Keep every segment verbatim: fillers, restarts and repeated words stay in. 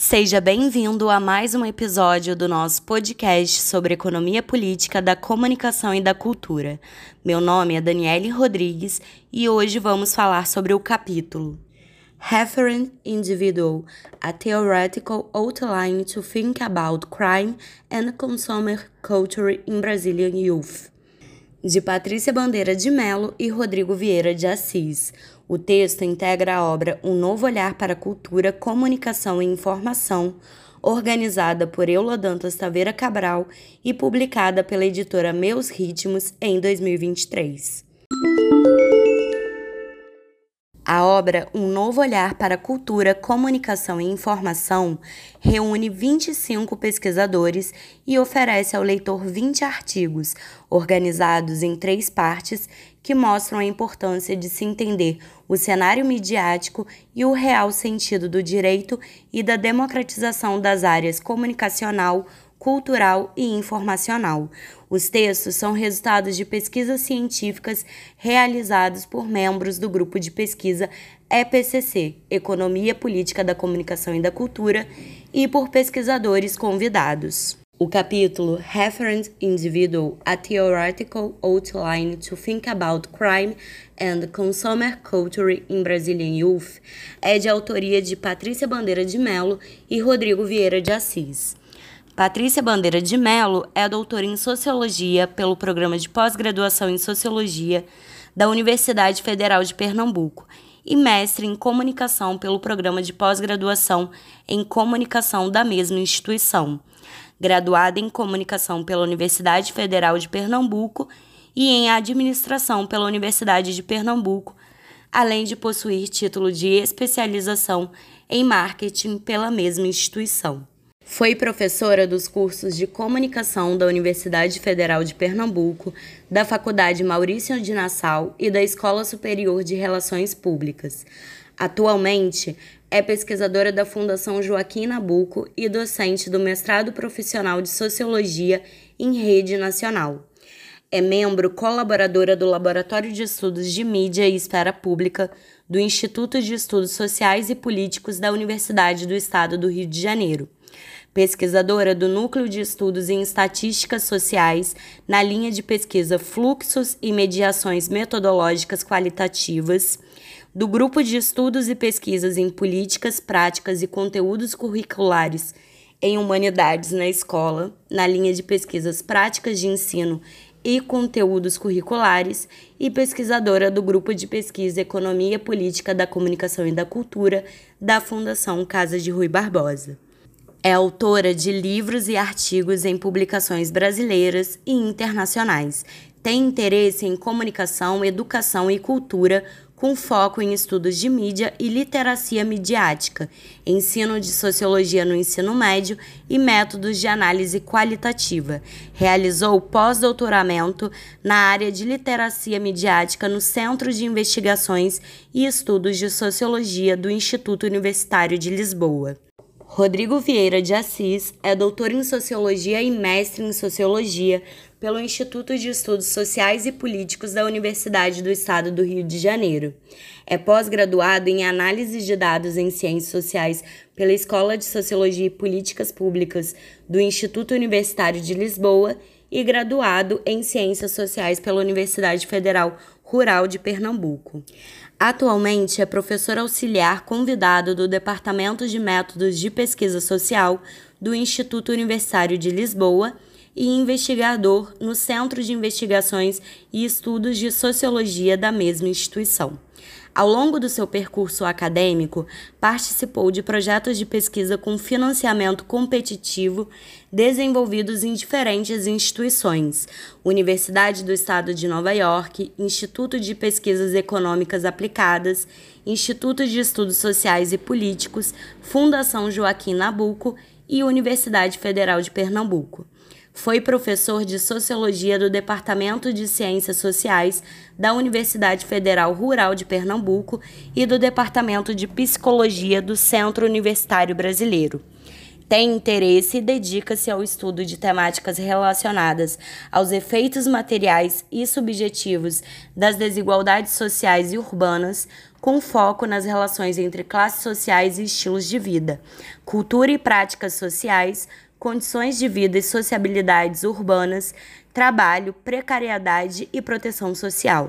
Seja bem-vindo a mais um episódio do nosso podcast sobre economia política da comunicação e da cultura. Meu nome é Daniele Rodrigues e hoje vamos falar sobre o capítulo Referent Individual, a Theoretical Outline to Think About Crime and Consumer Culture in Brazilian Youth, de Patrícia Bandeira de Mello e Rodrigo Vieira de Assis. O texto integra a obra Um Novo Olhar para a Cultura, Comunicação e Informação, organizada por Eula Dantas Taveira Cabral e publicada pela editora Meus Ritmos em dois mil e vinte e três. A obra Um Novo Olhar para a Cultura, Comunicação e Informação reúne vinte e cinco pesquisadores e oferece ao leitor vinte artigos, organizados em três partes, que mostram a importância de se entender o cenário midiático e o real sentido do direito e da democratização das áreas comunicacional, cultural e informacional. Os textos são resultados de pesquisas científicas realizadas por membros do grupo de pesquisa E P C C, Economia Política da Comunicação e da Cultura, e por pesquisadores convidados. O capítulo Referent Individual, a Theoretical Outline to Think About Crime and Consumer Culture in Brazilian Youth é de autoria de Patrícia Bandeira de Mello e Rodrigo Vieira de Assis. Patrícia Bandeira de Mello é doutora em Sociologia pelo Programa de Pós-Graduação em Sociologia da Universidade Federal de Pernambuco e mestre em Comunicação pelo Programa de Pós-Graduação em Comunicação da mesma instituição. Graduada em Comunicação pela Universidade Federal de Pernambuco e em Administração pela Universidade de Pernambuco, além de possuir título de especialização em Marketing pela mesma instituição. Foi professora dos cursos de Comunicação da Universidade Federal de Pernambuco, da Faculdade Maurício de Nassau e da Escola Superior de Relações Públicas. Atualmente, é pesquisadora da Fundação Joaquim Nabuco e docente do Mestrado Profissional de Sociologia em Rede Nacional. É membro colaboradora do Laboratório de Estudos de Mídia e Esfera Pública do Instituto de Estudos Sociais e Políticos da Universidade do Estado do Rio de Janeiro. Pesquisadora do Núcleo de Estudos em Estatísticas Sociais na linha de pesquisa Fluxos e Mediações Metodológicas Qualitativas, do Grupo de Estudos e Pesquisas em Políticas, Práticas e Conteúdos Curriculares em Humanidades na Escola, na linha de pesquisas Práticas de Ensino e Conteúdos Curriculares, e pesquisadora do Grupo de Pesquisa Economia Política da Comunicação e da Cultura da Fundação Casa de Rui Barbosa. É autora de livros e artigos em publicações brasileiras e internacionais. Tem interesse em comunicação, educação e cultura, com foco em estudos de mídia e literacia midiática, ensino de sociologia no ensino médio e métodos de análise qualitativa. Realizou pós-doutoramento na área de literacia midiática no Centro de Investigações e Estudos de Sociologia do Instituto Universitário de Lisboa. Rodrigo Vieira de Assis é doutor em Sociologia e mestre em Sociologia pelo Instituto de Estudos Sociais e Políticos da Universidade do Estado do Rio de Janeiro. É pós-graduado em Análise de Dados em Ciências Sociais pela Escola de Sociologia e Políticas Públicas do Instituto Universitário de Lisboa e graduado em Ciências Sociais pela Universidade Federal Rural de Pernambuco. Atualmente é professor auxiliar convidado do Departamento de Métodos de Pesquisa Social do Instituto Universitário de Lisboa e investigador no Centro de Investigações e Estudos de Sociologia da mesma instituição. Ao longo do seu percurso acadêmico, participou de projetos de pesquisa com financiamento competitivo desenvolvidos em diferentes instituições: Universidade do Estado de Nova York, Instituto de Pesquisas Econômicas Aplicadas, Instituto de Estudos Sociais e Políticos, Fundação Joaquim Nabuco e Universidade Federal de Pernambuco. Foi professor de Sociologia do Departamento de Ciências Sociais da Universidade Federal Rural de Pernambuco e do Departamento de Psicologia do Centro Universitário Brasileiro. Tem interesse e dedica-se ao estudo de temáticas relacionadas aos efeitos materiais e subjetivos das desigualdades sociais e urbanas, com foco nas relações entre classes sociais e estilos de vida, cultura e práticas sociais, condições de vida e sociabilidades urbanas, trabalho, precariedade e proteção social.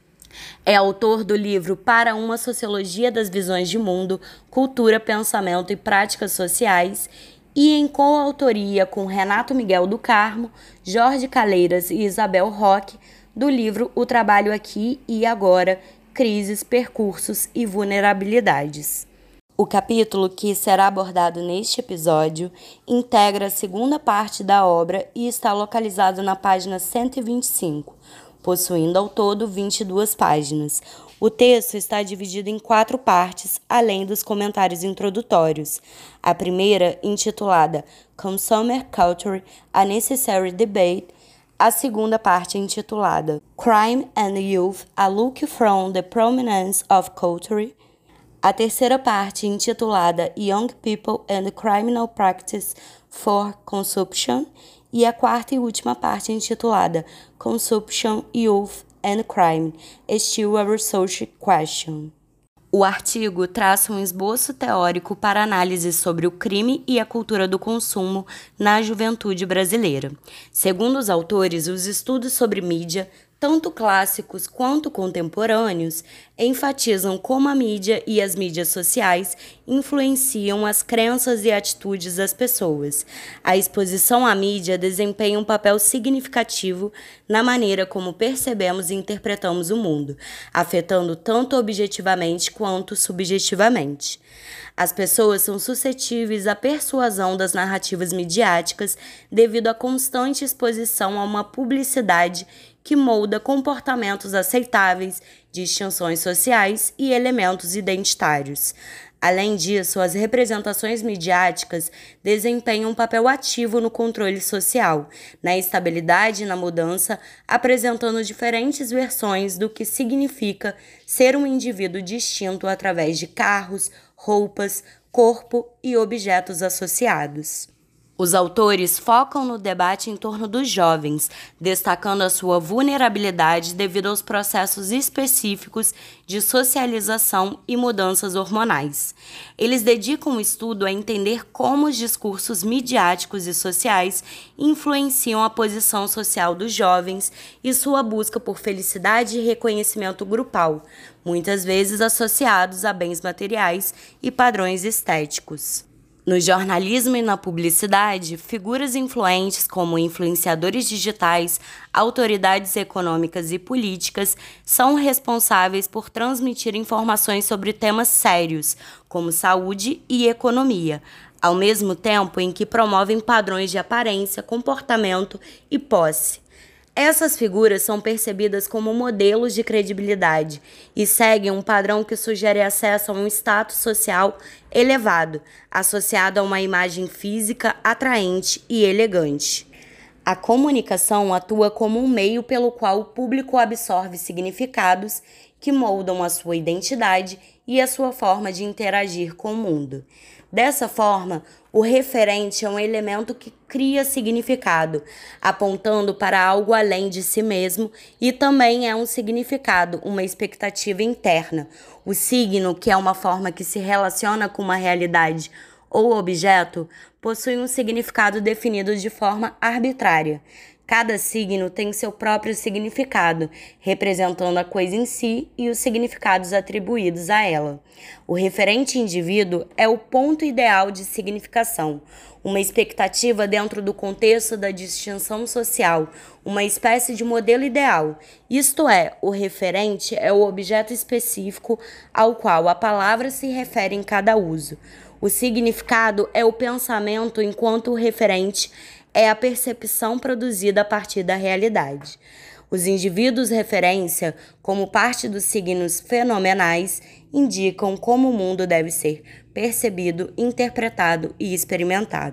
É autor do livro Para uma Sociologia das Visões de Mundo, Cultura, Pensamento e Práticas Sociais, e em coautoria com Renato Miguel do Carmo, Jorge Caleiras e Isabel Roque, do livro O Trabalho Aqui e Agora, Crises, Percursos e Vulnerabilidades. O capítulo que será abordado neste episódio integra a segunda parte da obra e está localizado na página cento e vinte e cinco, possuindo ao todo vinte e duas páginas. O texto está dividido em quatro partes, além dos comentários introdutórios. A primeira, intitulada Consumer Culture, A Necessary Debate. A segunda parte, intitulada Crime and Youth, A Look from the Prominence of Culture. A terceira parte, intitulada Young People and Criminal Practice for Consumption. E a quarta e última parte, intitulada Consumption, Youth and Crime, Still a Research Question. O artigo traça um esboço teórico para análise sobre o crime e a cultura do consumo na juventude brasileira. Segundo os autores, os estudos sobre mídia, tanto clássicos quanto contemporâneos, enfatizam como a mídia e as mídias sociais influenciam as crenças e atitudes das pessoas. A exposição à mídia desempenha um papel significativo na maneira como percebemos e interpretamos o mundo, afetando tanto objetivamente quanto subjetivamente. As pessoas são suscetíveis à persuasão das narrativas midiáticas devido à constante exposição a uma publicidade que molda comportamentos aceitáveis, distinções sociais e elementos identitários. Além disso, as representações midiáticas desempenham um papel ativo no controle social, na estabilidade e na mudança, apresentando diferentes versões do que significa ser um indivíduo distinto através de carros, roupas, corpo e objetos associados. Os autores focam no debate em torno dos jovens, destacando a sua vulnerabilidade devido aos processos específicos de socialização e mudanças hormonais. Eles dedicam o estudo a entender como os discursos midiáticos e sociais influenciam a posição social dos jovens e sua busca por felicidade e reconhecimento grupal, muitas vezes associados a bens materiais e padrões estéticos. No jornalismo e na publicidade, figuras influentes como influenciadores digitais, autoridades econômicas e políticas são responsáveis por transmitir informações sobre temas sérios, como saúde e economia, ao mesmo tempo em que promovem padrões de aparência, comportamento e posse. Essas figuras são percebidas como modelos de credibilidade e seguem um padrão que sugere acesso a um status social elevado, associado a uma imagem física atraente e elegante. A comunicação atua como um meio pelo qual o público absorve significados que moldam a sua identidade e a sua forma de interagir com o mundo. Dessa forma, o referente é um elemento que cria significado, apontando para algo além de si mesmo, e também é um significado, uma expectativa interna. O signo, que é uma forma que se relaciona com uma realidade ou objeto, possui um significado definido de forma arbitrária. Cada signo tem seu próprio significado, representando a coisa em si e os significados atribuídos a ela. O referente indivíduo é o ponto ideal de significação, uma expectativa dentro do contexto da distinção social, uma espécie de modelo ideal. Isto é, o referente é o objeto específico ao qual a palavra se refere em cada uso. O significado é o pensamento, enquanto o referente é a percepção produzida a partir da realidade. Os indivíduos referência, como parte dos signos fenomenais, indicam como o mundo deve ser percebido, interpretado e experimentado.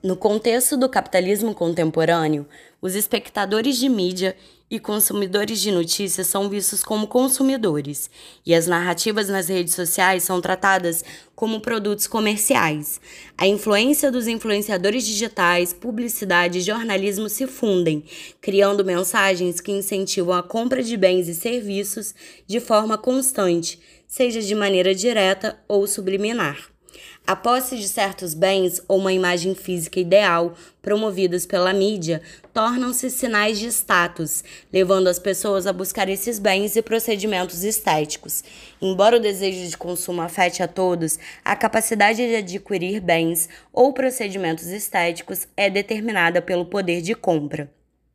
No contexto do capitalismo contemporâneo, os espectadores de mídia e consumidores de notícias são vistos como consumidores, e as narrativas nas redes sociais são tratadas como produtos comerciais. A influência dos influenciadores digitais, publicidade e jornalismo se fundem, criando mensagens que incentivam a compra de bens e serviços de forma constante, seja de maneira direta ou subliminar. A posse de certos bens ou uma imagem física ideal, promovidas pela mídia, tornam-se sinais de status, levando as pessoas a buscar esses bens e procedimentos estéticos. Embora o desejo de consumo afete a todos, a capacidade de adquirir bens ou procedimentos estéticos é determinada pelo poder de compra.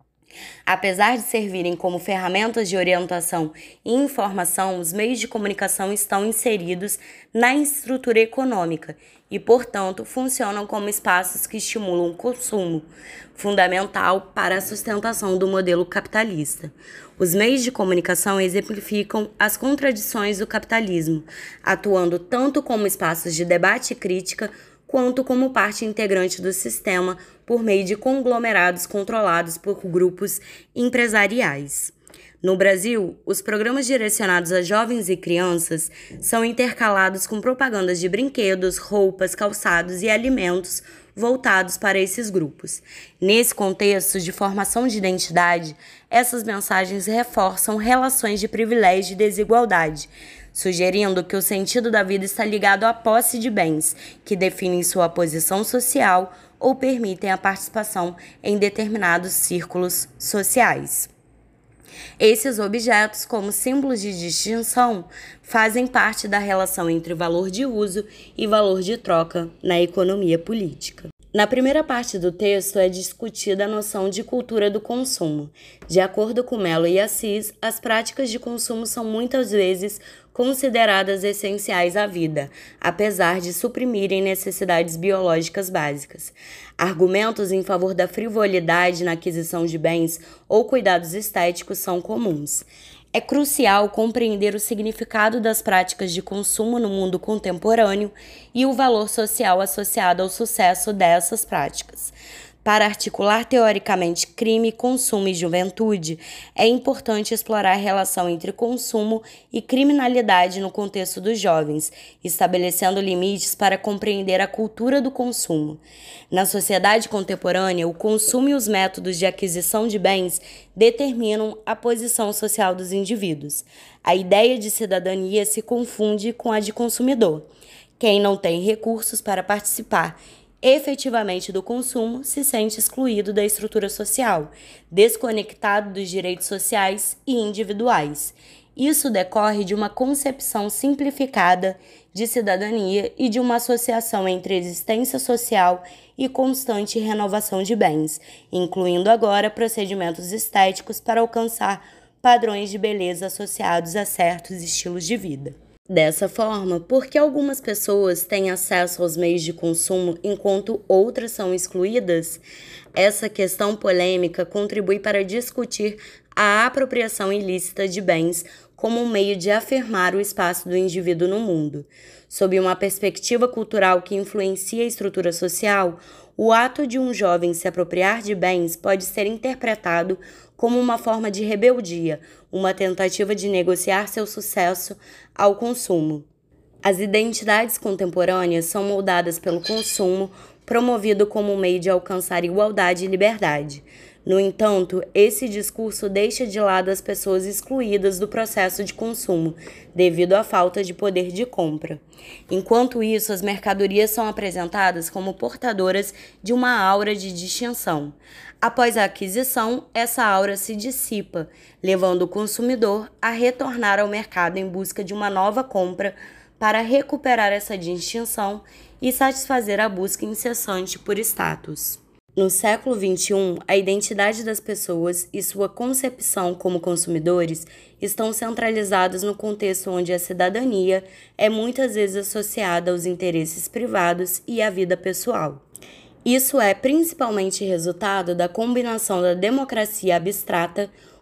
Apesar de servirem como ferramentas de orientação e informação, os meios de comunicação estão inseridos na estrutura econômica e, portanto, funcionam como espaços que estimulam o consumo, fundamental para a sustentação do modelo capitalista. Os meios de comunicação exemplificam as contradições do capitalismo, atuando tanto como espaços de debate e crítica, quanto como parte integrante do sistema por meio de conglomerados controlados por grupos empresariais. No Brasil, os programas direcionados a jovens e crianças são intercalados com propagandas de brinquedos, roupas, calçados e alimentos voltados para esses grupos. Nesse contexto de formação de identidade, essas mensagens reforçam relações de privilégio e desigualdade, sugerindo que o sentido da vida está ligado à posse de bens, que definem sua posição social ou permitem a participação em determinados círculos sociais. Esses objetos, como símbolos de distinção, fazem parte da relação entre valor de uso e valor de troca na economia política. Na primeira parte do texto é discutida a noção de cultura do consumo. De acordo com Mello e Assis, as práticas de consumo são muitas vezes consideradas essenciais à vida, apesar de suprimirem necessidades biológicas básicas. Argumentos em favor da frivolidade na aquisição de bens ou cuidados estéticos são comuns. É crucial compreender o significado das práticas de consumo no mundo contemporâneo e o valor social associado ao sucesso dessas práticas. Para articular teoricamente crime, consumo e juventude, é importante explorar a relação entre consumo e criminalidade no contexto dos jovens, estabelecendo limites para compreender a cultura do consumo. Na sociedade contemporânea, o consumo e os métodos de aquisição de bens determinam a posição social dos indivíduos. A ideia de cidadania se confunde com a de consumidor. Quem não tem recursos para participar efetivamente do consumo se sente excluído da estrutura social, desconectado dos direitos sociais e individuais. Isso decorre de uma concepção simplificada de cidadania e de uma associação entre existência social e constante renovação de bens, incluindo agora procedimentos estéticos para alcançar padrões de beleza associados a certos estilos de vida. Dessa forma, por que algumas pessoas têm acesso aos meios de consumo enquanto outras são excluídas? Essa questão polêmica contribui para discutir a apropriação ilícita de bens como um meio de afirmar o espaço do indivíduo no mundo. Sob uma perspectiva cultural que influencia a estrutura social, o ato de um jovem se apropriar de bens pode ser interpretado como uma forma de rebeldia, uma tentativa de negociar seu sucesso ao consumo. As identidades contemporâneas são moldadas pelo consumo, promovido como um meio de alcançar igualdade e liberdade. No entanto, esse discurso deixa de lado as pessoas excluídas do processo de consumo, devido à falta de poder de compra. Enquanto isso, as mercadorias são apresentadas como portadoras de uma aura de distinção. Após a aquisição, essa aura se dissipa, levando o consumidor a retornar ao mercado em busca de uma nova compra para recuperar essa distinção e satisfazer a busca incessante por status. No século vinte e um, a identidade das pessoas e sua concepção como consumidores estão centralizadas no contexto onde a cidadania é muitas vezes associada aos interesses privados e à vida pessoal. Isso é principalmente resultado da combinação da democracia abstrata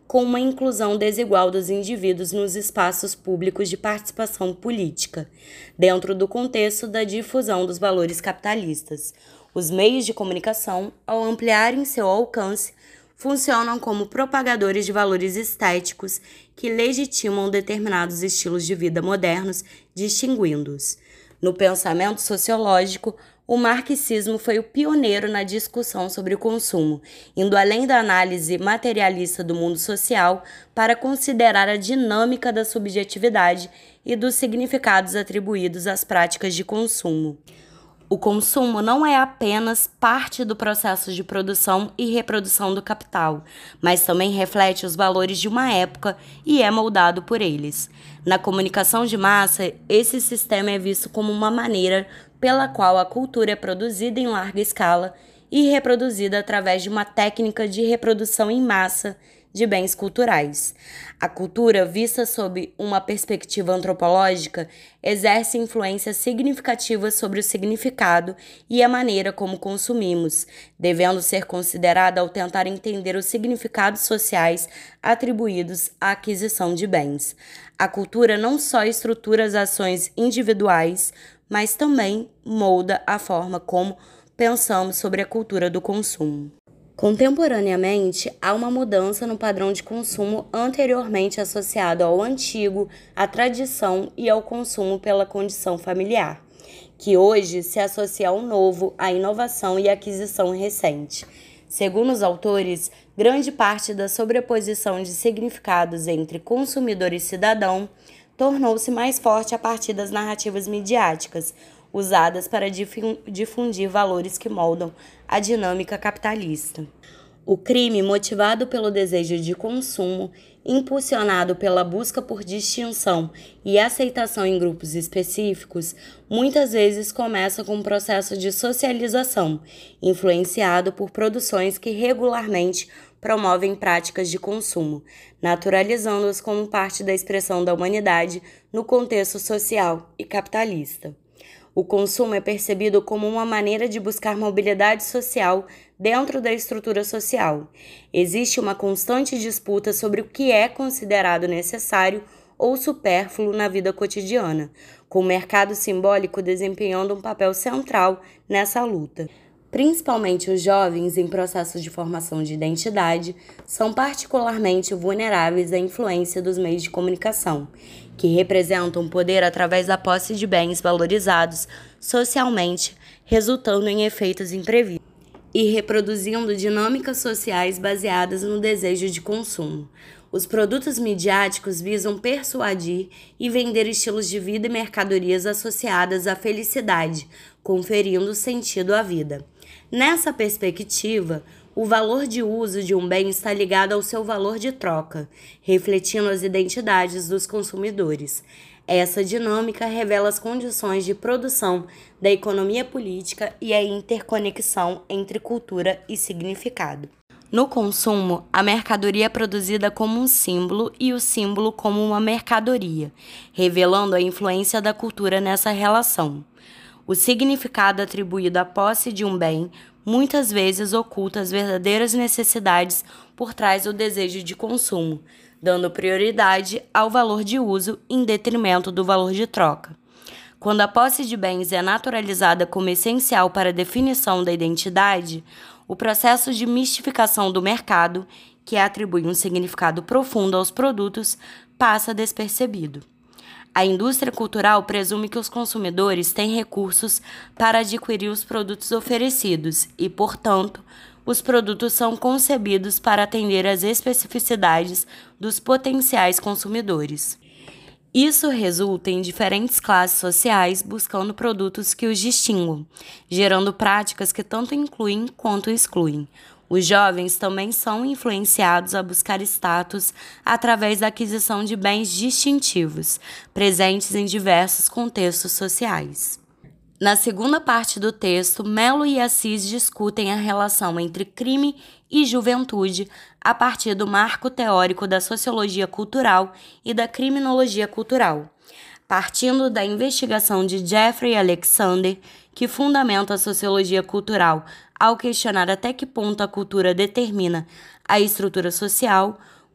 com uma inclusão desigual dos indivíduos nos espaços públicos de participação política, dentro do contexto da difusão dos valores capitalistas. Os meios de comunicação, ao ampliarem seu alcance, funcionam como propagadores de valores estéticos que legitimam determinados estilos de vida modernos, distinguindo-os. No pensamento sociológico, o marxismo foi o pioneiro na discussão sobre o consumo, indo além da análise materialista do mundo social para considerar a dinâmica da subjetividade e dos significados atribuídos às práticas de consumo. O consumo não é apenas parte do processo de produção e reprodução do capital, mas também reflete os valores de uma época e é moldado por eles. Na comunicação de massa, esse sistema é visto como uma maneira pela qual a cultura é produzida em larga escala e reproduzida através de uma técnica de reprodução em massa de bens culturais. A cultura, vista sob uma perspectiva antropológica, exerce influência significativa sobre o significado e a maneira como consumimos, devendo ser considerada ao tentar entender os significados sociais atribuídos à aquisição de bens. A cultura não só estrutura as ações individuais, mas também molda a forma como pensamos sobre a cultura do consumo. Contemporaneamente, há uma mudança no padrão de consumo anteriormente associado ao antigo, à tradição e ao consumo pela condição familiar, que hoje se associa ao novo, à inovação e à aquisição recente. Segundo os autores, grande parte da sobreposição de significados entre consumidor e cidadão tornou-se mais forte a partir das narrativas midiáticas, usadas para difundir valores que moldam a dinâmica capitalista. O crime, motivado pelo desejo de consumo, impulsionado pela busca por distinção e aceitação em grupos específicos, muitas vezes começa com um processo de socialização, influenciado por produções que regularmente promovem práticas de consumo, naturalizando-as como parte da expressão da humanidade no contexto social e capitalista. O consumo é percebido como uma maneira de buscar mobilidade social dentro da estrutura social. Existe uma constante disputa sobre o que é considerado necessário ou supérfluo na vida cotidiana, com o mercado simbólico desempenhando um papel central nessa luta. Principalmente os jovens em processo de formação de identidade são particularmente vulneráveis à influência dos meios de comunicação, que representam poder através da posse de bens valorizados socialmente, resultando em efeitos imprevistos e reproduzindo dinâmicas sociais baseadas no desejo de consumo. Os produtos midiáticos visam persuadir e vender estilos de vida e mercadorias associadas à felicidade, conferindo sentido à vida. Nessa perspectiva, o valor de uso de um bem está ligado ao seu valor de troca, refletindo as identidades dos consumidores. Essa dinâmica revela as condições de produção da economia política e a interconexão entre cultura e significado. No consumo, a mercadoria é produzida como um símbolo e o símbolo como uma mercadoria, revelando a influência da cultura nessa relação. O significado atribuído à posse de um bem muitas vezes oculta as verdadeiras necessidades por trás do desejo de consumo, dando prioridade ao valor de uso em detrimento do valor de troca. Quando a posse de bens é naturalizada como essencial para a definição da identidade, o processo de mistificação do mercado, que atribui um significado profundo aos produtos, passa despercebido. A indústria cultural presume que os consumidores têm recursos para adquirir os produtos oferecidos e, portanto, os produtos são concebidos para atender às especificidades dos potenciais consumidores. Isso resulta em diferentes classes sociais buscando produtos que os distinguam, gerando práticas que tanto incluem quanto excluem. Os jovens também são influenciados a buscar status através da aquisição de bens distintivos, presentes em diversos contextos sociais. Na segunda parte do texto, Mello e Assis discutem a relação entre crime e juventude a partir do marco teórico da sociologia cultural e da criminologia cultural. Partindo da investigação de Jeffrey Alexander, que fundamenta a sociologia cultural ao questionar até que ponto a cultura determina a estrutura social,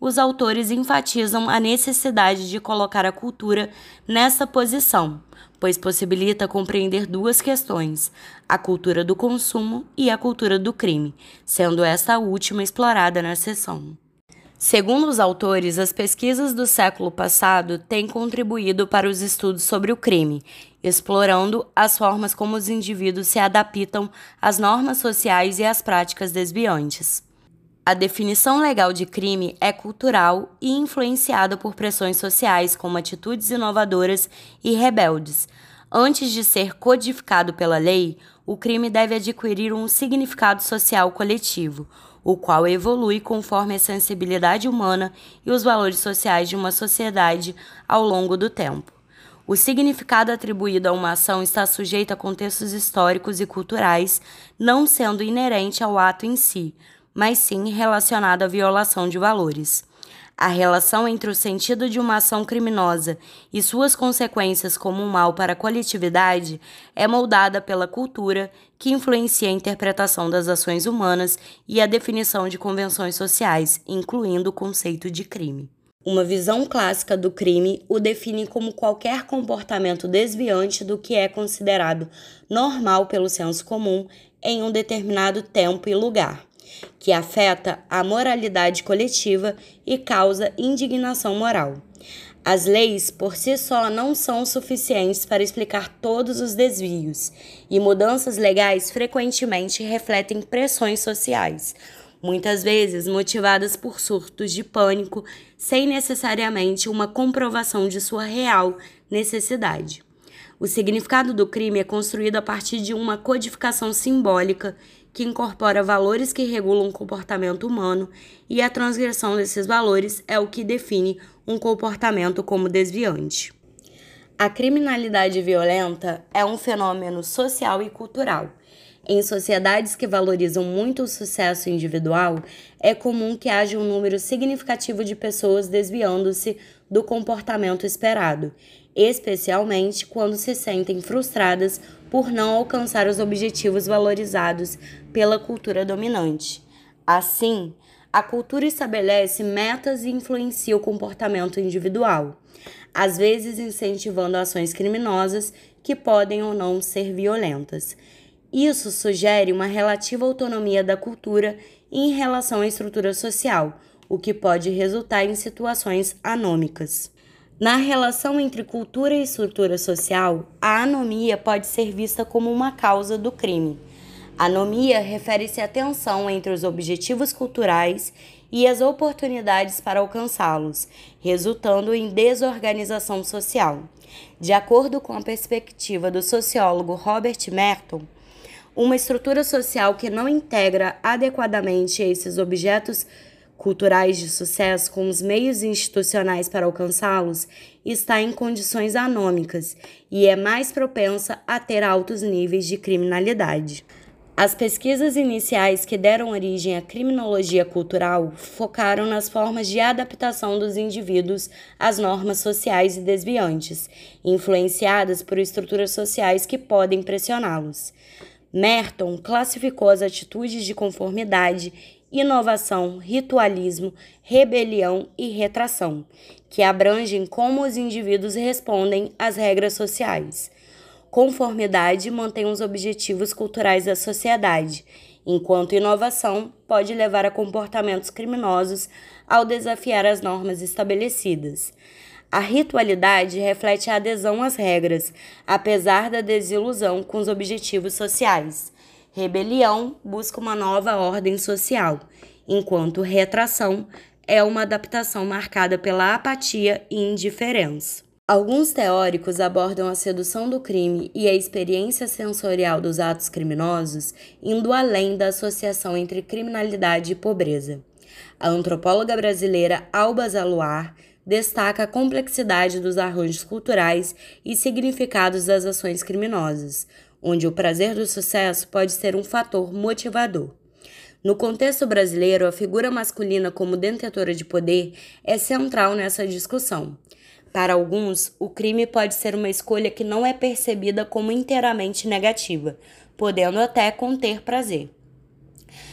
os autores enfatizam a necessidade de colocar a cultura nessa posição, pois possibilita compreender duas questões, a cultura do consumo e a cultura do crime, sendo esta última explorada na seção. Segundo os autores, as pesquisas do século passado têm contribuído para os estudos sobre o crime, explorando as formas como os indivíduos se adaptam às normas sociais e às práticas desviantes. A definição legal de crime é cultural e influenciada por pressões sociais como atitudes inovadoras e rebeldes. Antes de ser codificado pela lei, o crime deve adquirir um significado social coletivo, o qual evolui conforme a sensibilidade humana e os valores sociais de uma sociedade ao longo do tempo. O significado atribuído a uma ação está sujeito a contextos históricos e culturais, não sendo inerente ao ato em si, mas sim relacionado à violação de valores. A relação entre o sentido de uma ação criminosa e suas consequências como um mal para a coletividade é moldada pela cultura, que influencia a interpretação das ações humanas e a definição de convenções sociais, incluindo o conceito de crime. Uma visão clássica do crime o define como qualquer comportamento desviante do que é considerado normal pelo senso comum em um determinado tempo e lugar, que afeta a moralidade coletiva e causa indignação moral. As leis, por si só, não são suficientes para explicar todos os desvios, e mudanças legais frequentemente refletem pressões sociais, muitas vezes motivadas por surtos de pânico, sem necessariamente uma comprovação de sua real necessidade. O significado do crime é construído a partir de uma codificação simbólica que incorpora valores que regulam o comportamento humano, e a transgressão desses valores é o que define um comportamento como desviante. A criminalidade violenta é um fenômeno social e cultural. Em sociedades que valorizam muito o sucesso individual, é comum que haja um número significativo de pessoas desviando-se do comportamento esperado, especialmente quando se sentem frustradas por não alcançar os objetivos valorizados pela cultura dominante. Assim, a cultura estabelece metas e influencia o comportamento individual, às vezes incentivando ações criminosas que podem ou não ser violentas. Isso sugere uma relativa autonomia da cultura em relação à estrutura social, o que pode resultar em situações anômicas. Na relação entre cultura e estrutura social, a anomia pode ser vista como uma causa do crime. Anomia refere-se à tensão entre os objetivos culturais e as oportunidades para alcançá-los, resultando em desorganização social. De acordo com a perspectiva do sociólogo Robert Merton, uma estrutura social que não integra adequadamente esses objetos culturais de sucesso com os meios institucionais para alcançá-los está em condições anômicas e é mais propensa a ter altos níveis de criminalidade. As pesquisas iniciais que deram origem à criminologia cultural focaram nas formas de adaptação dos indivíduos às normas sociais e desviantes, influenciadas por estruturas sociais que podem pressioná-los. Merton classificou as atitudes de conformidade, inovação, ritualismo, rebelião e retração, que abrangem como os indivíduos respondem às regras sociais. Conformidade mantém os objetivos culturais da sociedade, enquanto inovação pode levar a comportamentos criminosos ao desafiar as normas estabelecidas. A ritualidade reflete a adesão às regras, apesar da desilusão com os objetivos sociais. Rebelião busca uma nova ordem social, enquanto retração é uma adaptação marcada pela apatia e indiferença. Alguns teóricos abordam a sedução do crime e a experiência sensorial dos atos criminosos, indo além da associação entre criminalidade e pobreza. A antropóloga brasileira Alba Zaluar destaca a complexidade dos arranjos culturais e significados das ações criminosas, onde o prazer do sucesso pode ser um fator motivador. No contexto brasileiro, a figura masculina como detentora de poder é central nessa discussão. Para alguns, o crime pode ser uma escolha que não é percebida como inteiramente negativa, podendo até conter prazer.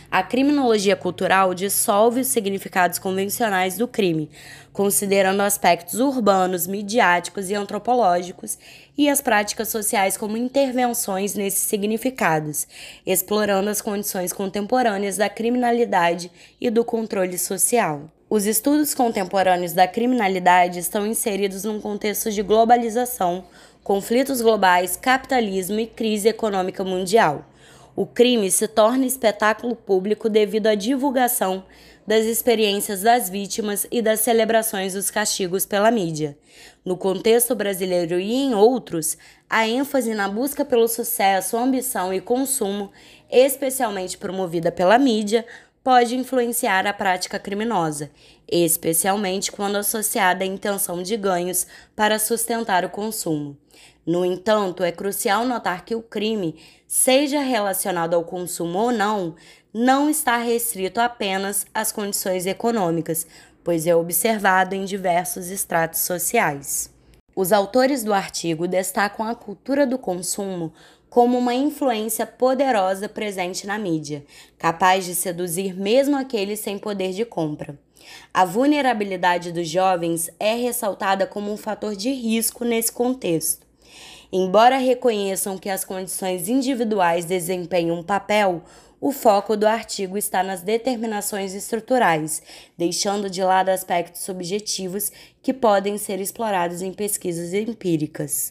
A criminologia cultural dissolve os significados convencionais do crime, considerando aspectos urbanos, midiáticos e antropológicos e as práticas sociais como intervenções nesses significados, explorando as condições contemporâneas da criminalidade e do controle social. Os estudos contemporâneos da criminalidade estão inseridos num contexto de globalização, conflitos globais, capitalismo e crise econômica mundial. O crime se torna espetáculo público devido à divulgação das experiências das vítimas e das celebrações dos castigos pela mídia. No contexto brasileiro e em outros, a ênfase na busca pelo sucesso, ambição e consumo, especialmente promovida pela mídia, pode influenciar a prática criminosa, especialmente quando associada à intenção de ganhos para sustentar o consumo. No entanto, é crucial notar que o crime, seja relacionado ao consumo ou não, não está restrito apenas às condições econômicas, pois é observado em diversos estratos sociais. Os autores do artigo destacam a cultura do consumo como uma influência poderosa presente na mídia, capaz de seduzir mesmo aqueles sem poder de compra. A vulnerabilidade dos jovens é ressaltada como um fator de risco nesse contexto. Embora reconheçam que as condições individuais desempenham um papel, o foco do artigo está nas determinações estruturais, deixando de lado aspectos subjetivos que podem ser explorados em pesquisas empíricas.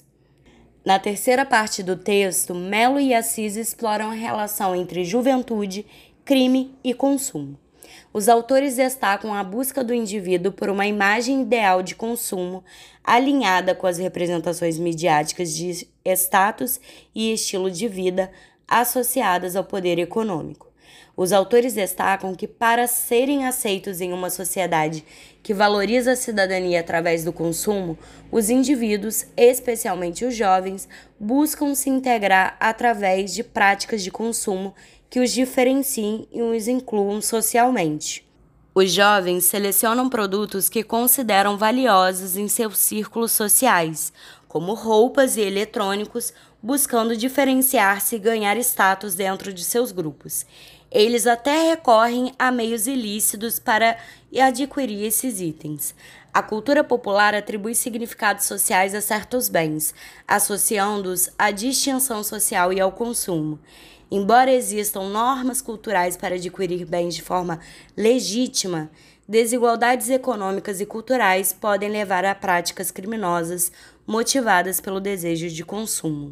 Na terceira parte do texto, Mello e Assis exploram a relação entre juventude, crime e consumo. Os autores destacam a busca do indivíduo por uma imagem ideal de consumo alinhada com as representações midiáticas de status e estilo de vida associadas ao poder econômico. Os autores destacam que, para serem aceitos em uma sociedade que valoriza a cidadania através do consumo, os indivíduos, especialmente os jovens, buscam se integrar através de práticas de consumo que os diferenciem e os incluam socialmente. Os jovens selecionam produtos que consideram valiosos em seus círculos sociais, como roupas e eletrônicos, buscando diferenciar-se e ganhar status dentro de seus grupos. Eles até recorrem a meios ilícitos para adquirir esses itens. A cultura popular atribui significados sociais a certos bens, associando-os à distinção social e ao consumo. Embora existam normas culturais para adquirir bens de forma legítima, desigualdades econômicas e culturais podem levar a práticas criminosas motivadas pelo desejo de consumo.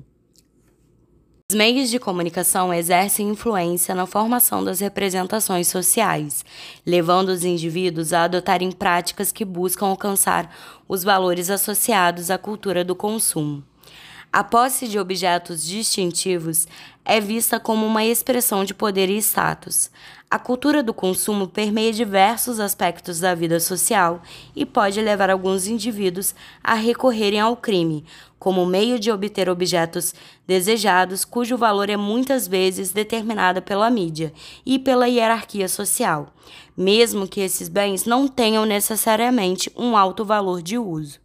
Os meios de comunicação exercem influência na formação das representações sociais, levando os indivíduos a adotarem práticas que buscam alcançar os valores associados à cultura do consumo. A posse de objetos distintivos é vista como uma expressão de poder e status. A cultura do consumo permeia diversos aspectos da vida social e pode levar alguns indivíduos a recorrerem ao crime, como meio de obter objetos desejados cujo valor é muitas vezes determinado pela mídia e pela hierarquia social, mesmo que esses bens não tenham necessariamente um alto valor de uso.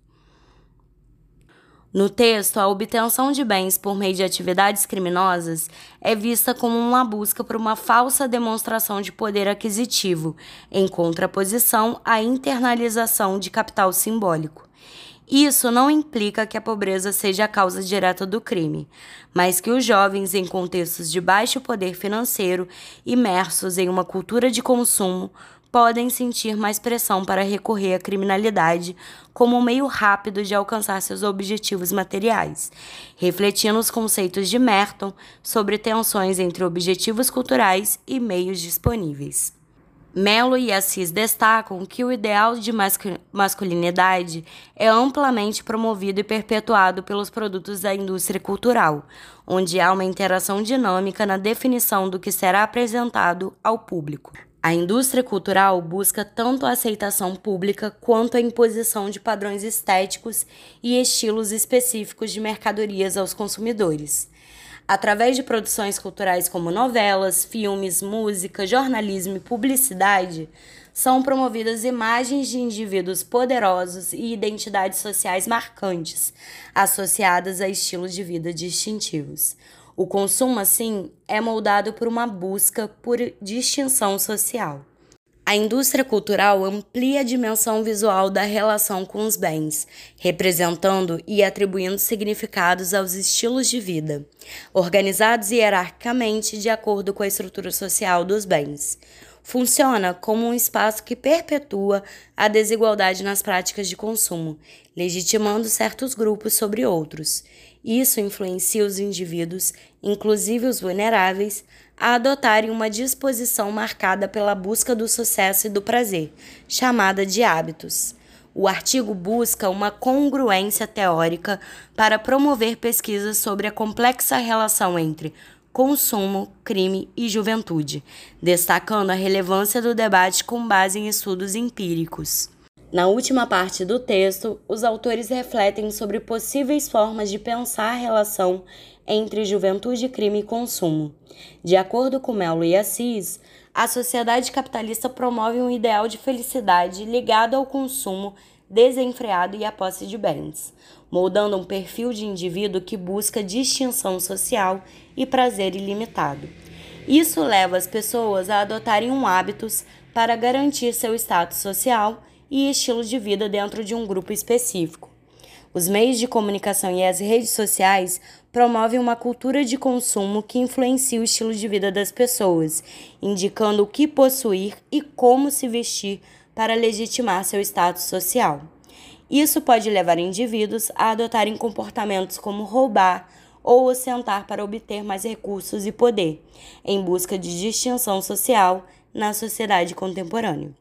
No texto, a obtenção de bens por meio de atividades criminosas é vista como uma busca por uma falsa demonstração de poder aquisitivo, em contraposição à internalização de capital simbólico. Isso não implica que a pobreza seja a causa direta do crime, mas que os jovens, em contextos de baixo poder financeiro, imersos em uma cultura de consumo, podem sentir mais pressão para recorrer à criminalidade como um meio rápido de alcançar seus objetivos materiais, refletindo os conceitos de Merton sobre tensões entre objetivos culturais e meios disponíveis. Mello e Assis destacam que o ideal de masculinidade é amplamente promovido e perpetuado pelos produtos da indústria cultural, onde há uma interação dinâmica na definição do que será apresentado ao público. A indústria cultural busca tanto a aceitação pública quanto a imposição de padrões estéticos e estilos específicos de mercadorias aos consumidores. Através de produções culturais como novelas, filmes, música, jornalismo e publicidade, são promovidas imagens de indivíduos poderosos e identidades sociais marcantes, associadas a estilos de vida distintivos. O consumo, assim, é moldado por uma busca por distinção social. A indústria cultural amplia a dimensão visual da relação com os bens, representando e atribuindo significados aos estilos de vida, organizados hierarquicamente de acordo com a estrutura social dos bens. Funciona como um espaço que perpetua a desigualdade nas práticas de consumo, legitimando certos grupos sobre outros. Isso influencia os indivíduos, inclusive os vulneráveis, a adotarem uma disposição marcada pela busca do sucesso e do prazer, chamada de hábitos. O artigo busca uma congruência teórica para promover pesquisas sobre a complexa relação entre consumo, crime e juventude, destacando a relevância do debate com base em estudos empíricos. Na última parte do texto, os autores refletem sobre possíveis formas de pensar a relação entre juventude, crime e consumo. De acordo com Mello e Assis, a sociedade capitalista promove um ideal de felicidade ligado ao consumo desenfreado e à posse de bens, moldando um perfil de indivíduo que busca distinção social e prazer ilimitado. Isso leva as pessoas a adotarem um hábitos para garantir seu status social e estilo de vida dentro de um grupo específico. Os meios de comunicação e as redes sociais promovem uma cultura de consumo que influencia o estilo de vida das pessoas, indicando o que possuir e como se vestir para legitimar seu status social. Isso pode levar indivíduos a adotarem comportamentos como roubar ou ostentar para obter mais recursos e poder, em busca de distinção social na sociedade contemporânea.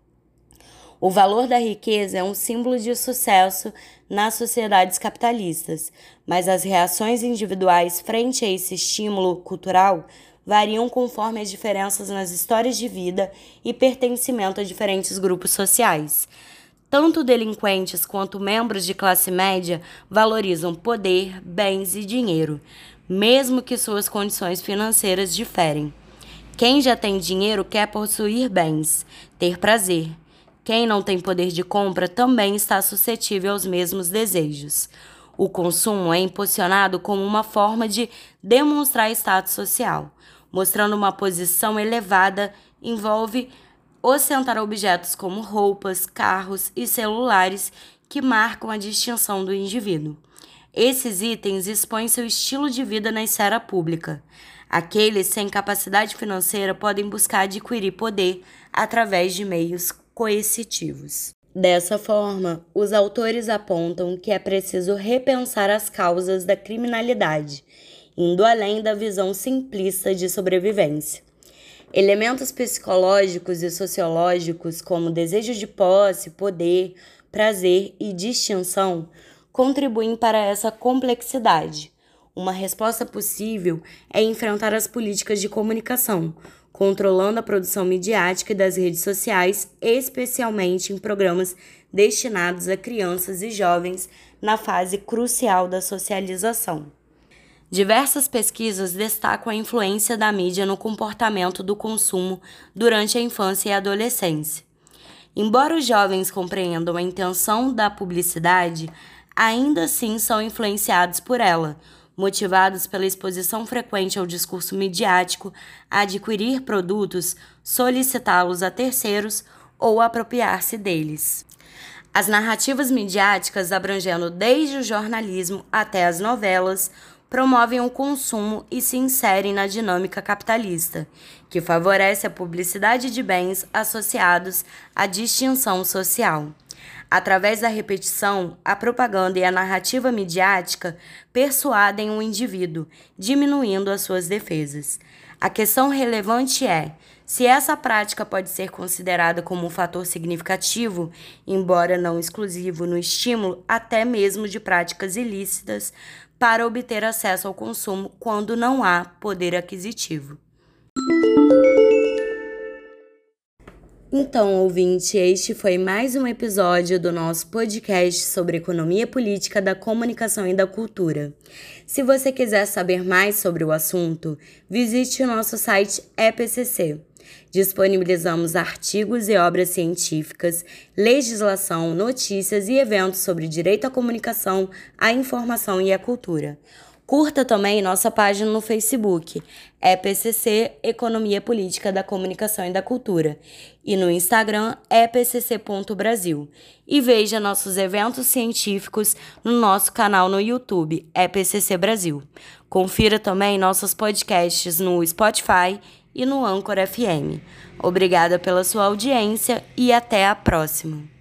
O valor da riqueza é um símbolo de sucesso nas sociedades capitalistas, mas as reações individuais frente a esse estímulo cultural variam conforme as diferenças nas histórias de vida e pertencimento a diferentes grupos sociais. Tanto delinquentes quanto membros de classe média valorizam poder, bens e dinheiro, mesmo que suas condições financeiras diferem. Quem já tem dinheiro quer possuir bens, ter prazer. Quem não tem poder de compra também está suscetível aos mesmos desejos. O consumo é impulsionado como uma forma de demonstrar status social, mostrando uma posição elevada, envolve ostentar objetos como roupas, carros e celulares que marcam a distinção do indivíduo. Esses itens expõem seu estilo de vida na esfera pública. Aqueles sem capacidade financeira podem buscar adquirir poder através de meios coercitivos. Dessa forma, os autores apontam que é preciso repensar as causas da criminalidade, indo além da visão simplista de sobrevivência. Elementos psicológicos e sociológicos, como desejo de posse, poder, prazer e distinção, contribuem para essa complexidade. Uma resposta possível é enfrentar as políticas de comunicação, controlando a produção midiática e das redes sociais, especialmente em programas destinados a crianças e jovens na fase crucial da socialização. Diversas pesquisas destacam a influência da mídia no comportamento do consumo durante a infância e a adolescência. Embora os jovens compreendam a intenção da publicidade, ainda assim são influenciados por ela, motivados pela exposição frequente ao discurso midiático, a adquirir produtos, solicitá-los a terceiros ou apropriar-se deles. As narrativas midiáticas, abrangendo desde o jornalismo até as novelas, promovem o consumo e se inserem na dinâmica capitalista, que favorece a publicidade de bens associados à distinção social. Através da repetição, a propaganda e a narrativa midiática persuadem o indivíduo, diminuindo as suas defesas. A questão relevante é se essa prática pode ser considerada como um fator significativo, embora não exclusivo no estímulo até mesmo de práticas ilícitas, para obter acesso ao consumo quando não há poder aquisitivo. Então, ouvinte, este foi mais um episódio do nosso podcast sobre economia política da comunicação e da cultura. Se você quiser saber mais sobre o assunto, visite o nosso site E P C C. Disponibilizamos artigos e obras científicas, legislação, notícias e eventos sobre direito à comunicação, à informação e à cultura. Curta também nossa página no Facebook, E P C C Economia Política da Comunicação e da Cultura, e no Instagram, e p c c ponto brasil. E veja nossos eventos científicos no nosso canal no YouTube, E P C C Brasil. Confira também nossos podcasts no Spotify e no Anchor F M. Obrigada pela sua audiência e até a próxima!